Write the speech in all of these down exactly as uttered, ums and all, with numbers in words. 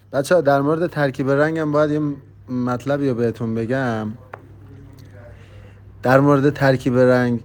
بچه ها در مورد ترکیب رنگم باید یه مطلبی رو بهتون بگم. در مورد ترکیب رنگ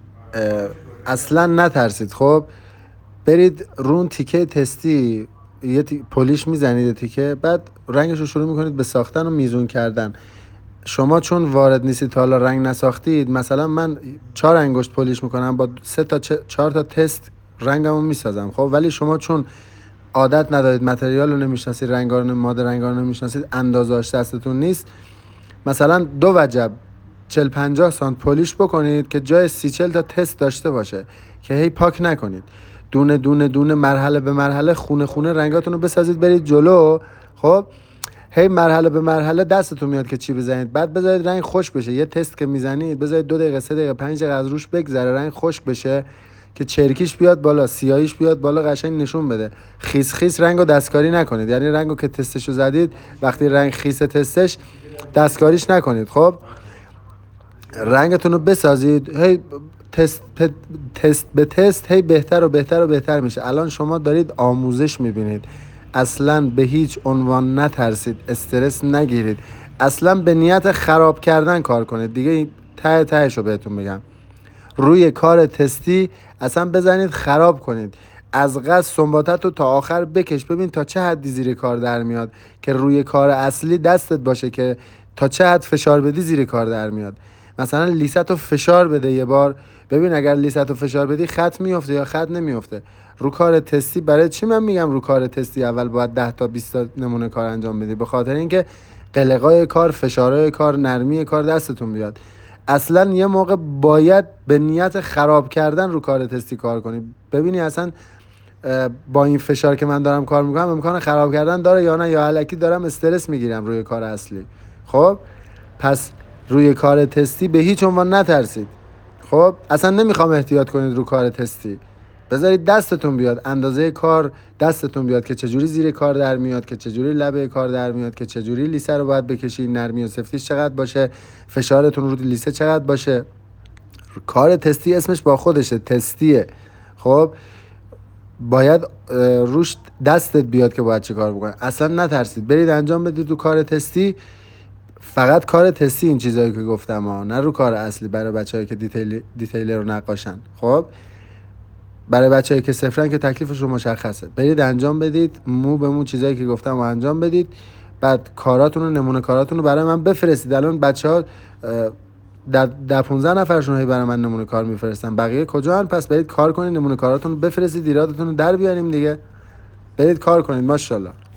اصلا نترسید. خب برید رون تیکه تستی یه تی... پولیش میزنید تیکه، بعد رنگش رو شروع میکنید به ساختن و میزون کردن. شما چون وارد نیستید تا حالا رنگ نساختید، مثلا من چهار انگشت پولیش میکنم، با سه تا چهار تا تست رنگمو میسازم. خب ولی شما چون عادت ندارید، متریال رو نمیشناسید، رنگا رو ماده رنگا رو نمیشناسید، اندازه‌اش دستتون نیست، مثلا دو وجب چهل پنجاه سانت پولیش بکنید که جای سی چهل تا تست داشته باشه، که هی پاک نکنید. دونه دونه دونه مرحله به مرحله خونه خونه رنگاتون رو بسازید، برید جلو. خب هی مرحله به مرحله دستتون میاد که چی بزنید، بعد بذارید رنگ خشک بشه. یه تست که میزنید بذارید دو دقیقه سه دقیقه پنج دقیقه از روش بگذره، رنگ خشک بشه که چرکیش بیاد بالا، سیاهیش بیاد بالا، قشنگ نشون بده. خیس خیس رنگو دستکاری نکنید، یعنی رنگو که تستشو زدید وقتی رنگ خیس تستش دستکاریش نکنید. خب رنگتون رو بسازید، هی تست تست به تست هی بهتر و بهتر و بهتر میشه. الان شما دارید آموزش میبینید، اصلا به هیچ عنوان نترسید، استرس نگیرید، اصلا به نیت خراب کردن کار کنید. دیگه ته تهش رو بهتون میگم، روی کار تستی اصلا بزنید خراب کنید. از قصد سنباتت رو تا آخر بکش، ببین تا چه حدی زیر کار در میاد، که روی کار اصلی دستت باشه که تا چه حد فشار بدی زیر کار در میاد. مثلا لیست رو فشار بده یه بار، ببین اگر لیست رو فشار بدی خط میفته یا خط نمیفته. رو کار تستی برای چی من میگم رو کار تستی اول باید ده تا بیست تا نمونه کار انجام بدی؟ به خاطر اینکه قلقای کار، فشارهای کار، نرمی کار دستتون بیاد. اصلا یه موقع باید به نیت خراب کردن رو کار تستی کار کنی، ببینی اصلا با این فشار که من دارم کار میکنم امکان خراب کردن داره یا نه، یا الکی دارم استرس میگیرم روی کار اصلی. خب پس روی کار تستی به هیچ عنوان نترسید. خب اصلا نمیخوام احتیاط کنید رو کار تستی، بذارید دستتون بیاد، اندازه کار دستتون بیاد که چجوری زیر کار در میاد، که چجوری لبه کار در میاد، که چجوری لیسه رو باید بکشید، نرمی و سفتیش چقدر باشه، فشارتون رو لیسه چقدر باشه. کار تستی اسمش با خودشه، تستیه. خب باید روش دستت بیاد که باید چه کار بکنه. اصلا نترسید، برید انجام بدید تو کار تستی. فقط کار تستی این چیزایی که گفتم ها، نه رو کار اصلی برای بچه‌ای که دیتیل دیتیلر رو نقاشن. خب برای بچه‌ای که صفرن که تکلیفش رو مشخصه، برید انجام بدید، مو به مو چیزایی که گفتم رو انجام بدید. بعد کاراتون رو، نمونه کاراتون رو برای من بفرستید. الان بچه‌ها در در پانزده نفرشون هی برای من نمونه کار میفرستن، بقیه کجا هن؟ پس برید کار کنید، نمونه کاراتون رو بفرستید، ایرادتون رو در بیاریم دیگه. برید کار کنید. ماشاءالله.